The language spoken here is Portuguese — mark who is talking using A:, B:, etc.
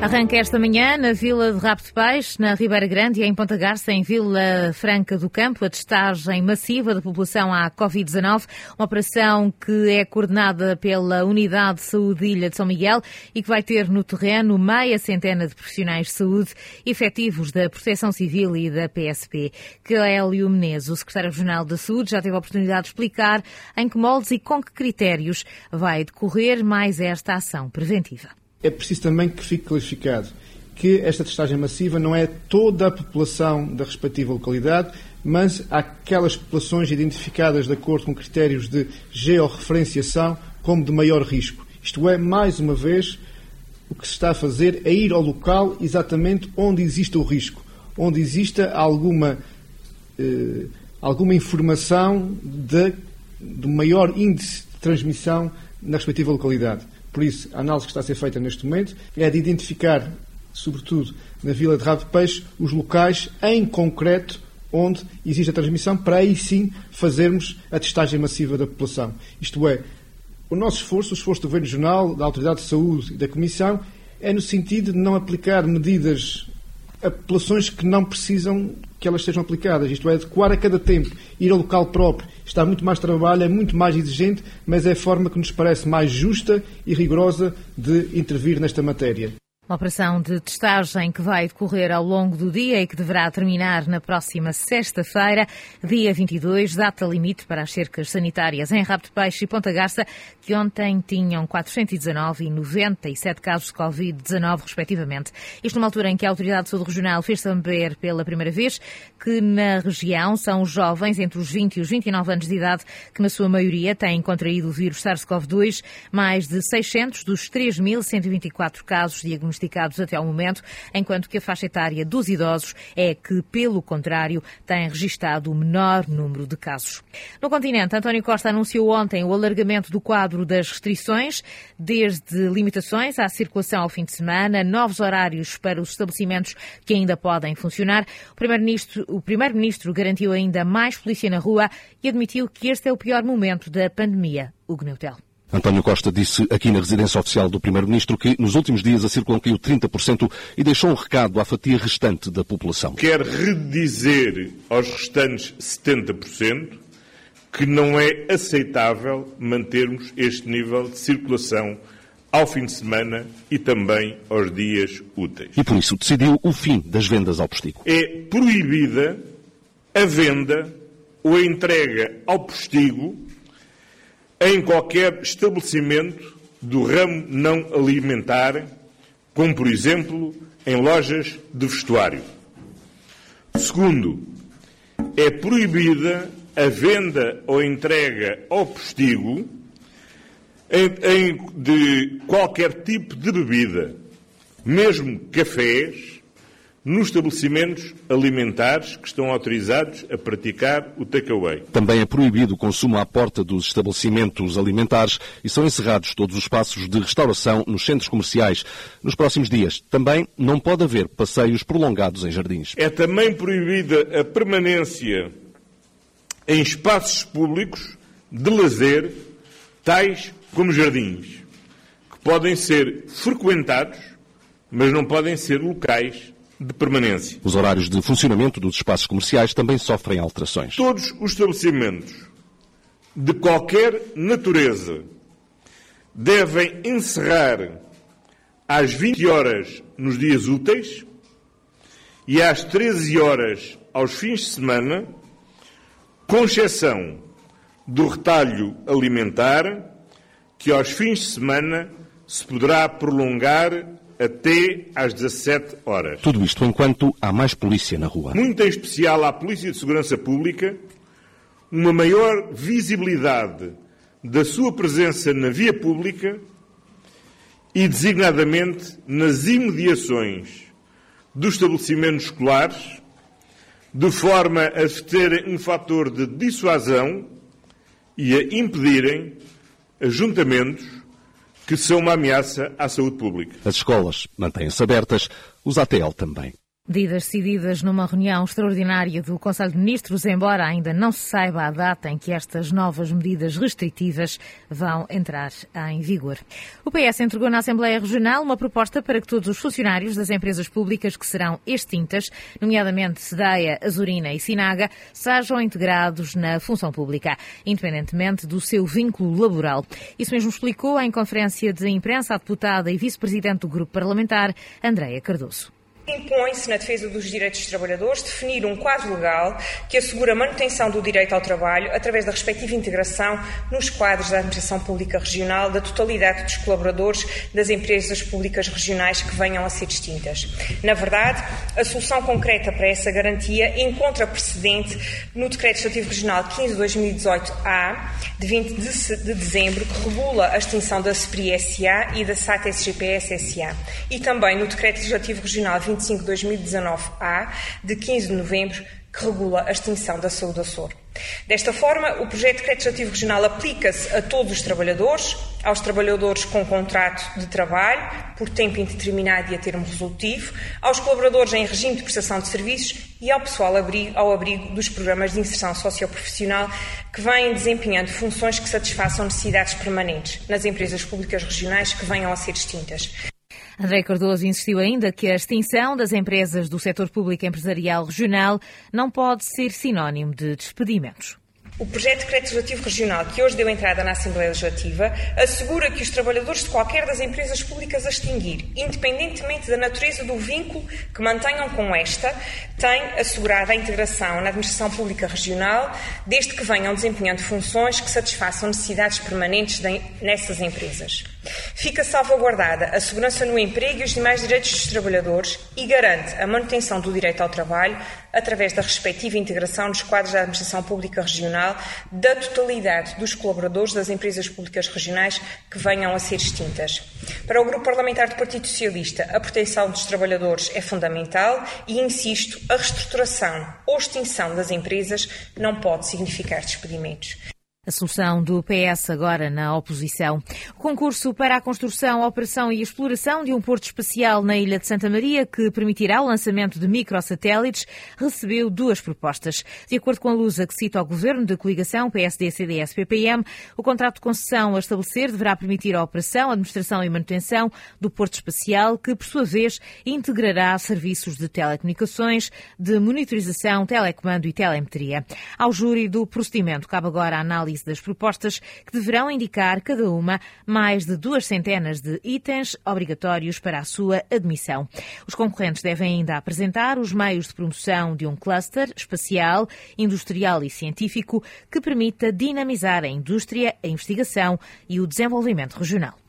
A: Arranca esta manhã na Vila de Rabo de Peixe, na Ribeira Grande e em Ponta Garça, em Vila Franca do Campo, a testagem massiva da população à Covid-19, uma operação que é coordenada pela Unidade de Saúde Ilha de São Miguel e que vai ter no terreno meia centena de profissionais de saúde efetivos da Proteção Civil e da PSP. Clélio Menezes, o secretário regional da Saúde, já teve a oportunidade de explicar em que moldes e com que critérios vai decorrer mais esta ação preventiva.
B: É preciso também que fique clarificado que esta testagem massiva não é toda a população da respectiva localidade, mas aquelas populações identificadas de acordo com critérios de georreferenciação como de maior risco. Isto é, mais uma vez, o que se está a fazer é ir ao local exatamente onde existe o risco, onde exista alguma informação do maior índice de transmissão na respectiva localidade. Por isso, a análise que está a ser feita neste momento é de identificar, sobretudo na Vila de Rabo de Peixe, os locais em concreto onde existe a transmissão, para aí sim fazermos a testagem massiva da população. Isto é, o nosso esforço, o esforço do Governo Regional, da Autoridade de Saúde e da Comissão, é no sentido de não aplicar medidas a populações que não precisam que elas sejam aplicadas. Isto é, adequar a cada tempo, ir ao local próprio. Está muito mais trabalho, é muito mais exigente, mas é a forma que nos parece mais justa e rigorosa de intervir nesta matéria.
A: Uma operação de testagem que vai decorrer ao longo do dia e que deverá terminar na próxima sexta-feira, dia 22, data limite para as cercas sanitárias em Rabo de Peixe e Ponta Garça, que ontem tinham 419 e 97 casos de Covid-19, respectivamente. Isto numa altura em que a Autoridade de Saúde Regional fez saber pela primeira vez que na região são os jovens entre os 20 e os 29 anos de idade que, na sua maioria, têm contraído o vírus SARS-CoV-2, mais de 600 dos 3.124 casos diagnosticados até ao momento, enquanto que a faixa etária dos idosos é que, pelo contrário, tem registado o menor número de casos. No continente, António Costa anunciou ontem o alargamento do quadro das restrições, desde limitações à circulação ao fim de semana, novos horários para os estabelecimentos que ainda podem funcionar. O Primeiro-Ministro garantiu ainda mais polícia na rua e admitiu que este é o pior momento da pandemia. Hugo Neutel.
C: António Costa disse aqui na residência oficial do Primeiro-Ministro que nos últimos dias a circulação caiu 30% e deixou um recado à fatia restante da população.
D: Quer redizer aos restantes 70% que não é aceitável mantermos este nível de circulação ao fim de semana e também aos dias úteis.
C: E por isso decidiu o fim das vendas ao postigo.
D: É proibida a venda ou a entrega ao postigo em qualquer estabelecimento do ramo não alimentar, como, por exemplo, em lojas de vestuário. Segundo, é proibida a venda ou entrega ao postigo de qualquer tipo de bebida, mesmo cafés, nos estabelecimentos alimentares que estão autorizados a praticar o takeaway.
C: Também é proibido o consumo à porta dos estabelecimentos alimentares e são encerrados todos os espaços de restauração nos centros comerciais. Nos próximos dias também não pode haver passeios prolongados em jardins.
D: É também proibida a permanência em espaços públicos de lazer, tais como jardins, que podem ser frequentados, mas não podem ser locais de permanência.
C: Os horários de funcionamento dos espaços comerciais também sofrem alterações.
D: Todos os estabelecimentos de qualquer natureza devem encerrar às 20 horas nos dias úteis e às 13 horas aos fins de semana, com exceção do retalho alimentar, que aos fins de semana se poderá prolongar até às 17 horas.
C: Tudo isto enquanto há mais polícia na rua.
D: Muito em especial à Polícia de Segurança Pública, uma maior visibilidade da sua presença na via pública e, designadamente, nas imediações dos estabelecimentos escolares, de forma a terem um fator de dissuasão e a impedirem ajuntamentos que são uma ameaça à saúde pública.
C: As escolas mantêm-se abertas, os ATL também.
A: Medidas decididas numa reunião extraordinária do Conselho de Ministros, embora ainda não se saiba a data em que estas novas medidas restritivas vão entrar em vigor. O PS entregou na Assembleia Regional uma proposta para que todos os funcionários das empresas públicas que serão extintas, nomeadamente Sedeia, Azurina e Sinaga, sejam integrados na função pública, independentemente do seu vínculo laboral. Isso mesmo explicou em conferência de imprensa a deputada e vice-presidente do grupo parlamentar, Andreia Cardoso.
E: Impõe-se, na defesa dos direitos dos trabalhadores, definir um quadro legal que assegure a manutenção do direito ao trabalho através da respectiva integração nos quadros da Administração Pública Regional da totalidade dos colaboradores das empresas públicas regionais que venham a ser extintas. Na verdade, a solução concreta para essa garantia encontra precedente no Decreto Legislativo Regional 15/2018-A, de 20 de dezembro, que regula a extinção da SPRI S.A. e da SAT SGPS S.A. e também no Decreto Legislativo Regional 25/2019-A, de 15 de novembro, que regula a extinção da Saúde Açor. Desta forma, o projeto de Decreto Legislativo Regional aplica-se a todos os trabalhadores, aos trabalhadores com contrato de trabalho, por tempo indeterminado e a termo resolutivo, aos colaboradores em regime de prestação de serviços e ao pessoal ao abrigo dos programas de inserção socioprofissional que vêm desempenhando funções que satisfaçam necessidades permanentes nas empresas públicas regionais que venham a ser extintas.
A: Andreia Cardoso insistiu ainda que a extinção das empresas do setor público empresarial regional não pode ser sinónimo de despedimentos.
E: O projeto de Decreto Legislativo Regional, que hoje deu entrada na Assembleia Legislativa, assegura que os trabalhadores de qualquer das empresas públicas a extinguir, independentemente da natureza do vínculo que mantenham com esta, têm assegurada a integração na Administração Pública Regional, desde que venham desempenhando funções que satisfaçam necessidades permanentes nessas empresas. Fica salvaguardada a segurança no emprego e os demais direitos dos trabalhadores e garante a manutenção do direito ao trabalho através da respectiva integração nos quadros da Administração Pública Regional da totalidade dos colaboradores das empresas públicas regionais que venham a ser extintas. Para o Grupo Parlamentar do Partido Socialista, a proteção dos trabalhadores é fundamental e, insisto, a reestruturação ou extinção das empresas não pode significar despedimentos.
A: A solução do PS agora na oposição. O concurso para a construção, operação e exploração de um porto espacial na Ilha de Santa Maria, que permitirá o lançamento de microsatélites, recebeu duas propostas. De acordo com a Lusa, que cita o governo da coligação PSD-CDS-PPM, o contrato de concessão a estabelecer deverá permitir a operação, administração e manutenção do porto espacial, que, por sua vez, integrará serviços de telecomunicações, de monitorização, telecomando e telemetria. Ao júri do procedimento cabe agora a análise das propostas, que deverão indicar cada uma mais de 200 de itens obrigatórios para a sua admissão. Os concorrentes devem ainda apresentar os meios de promoção de um cluster espacial, industrial e científico que permita dinamizar a indústria, a investigação e o desenvolvimento regional.